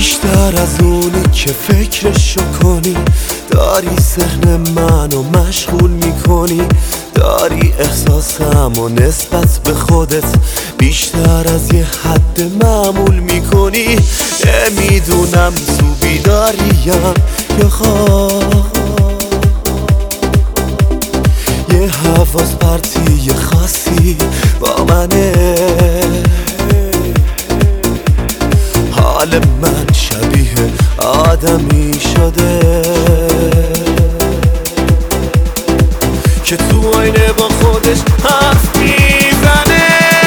بیشتر از اونی که فکرشو کنی. داری ذهن منو مشغول میکنی، داری احساسمو نسبت به خودت بیشتر از یه حد معمول میکنی. نمیدونم تو بیداریم یا خواب، یه حواس پرتی خاصی با منه. حال من شبیه آدمی شده که تو آینه با خودش حرف میزنه.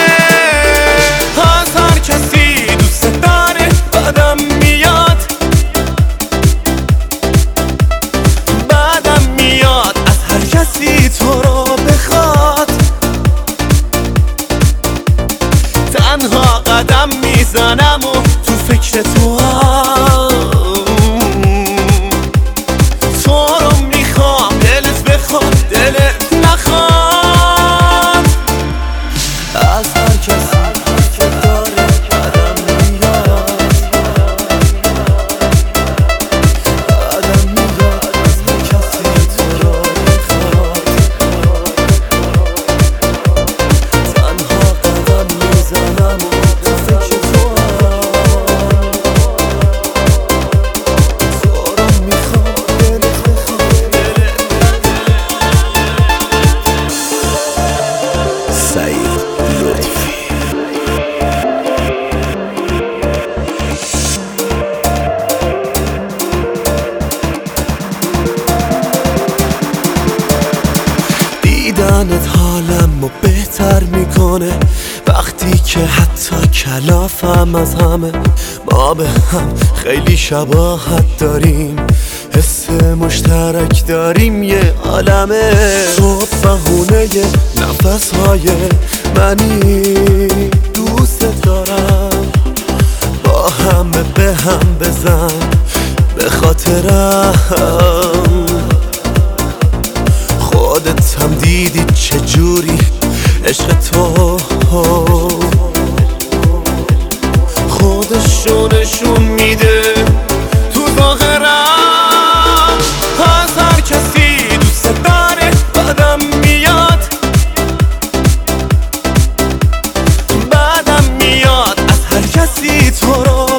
از هر کسی دوست داره بدم میاد، بدم میاد از هر کسی تو رو بخواد. تنها قدم میزنم و تو فکر تو رو میخوام. دلت بخواد دلت نخواد، از هر کسی که داره بدم میاد، بدم میاد از هر کسی تو رو بخواد. تنها قدم میزنم و تو فکر تو رو میخوام. دلت بخواد سعید لطفی. دیدنت حالمو بهتر میکنه وقتی که حتی کلافم از همه. ما به هم خیلی شباهت داریم، حس مشترک داریم، یه عالمه. تو بهونه نفسهای منی، دوست دارم با همه به هم بزن به خاطرم. خودت هم دیدی چجوری عشق تو خودشو نشون میده تو ظاهرم. از هر کسی دوست داره بدم میاد، بدم میاد از هر کسی تو رو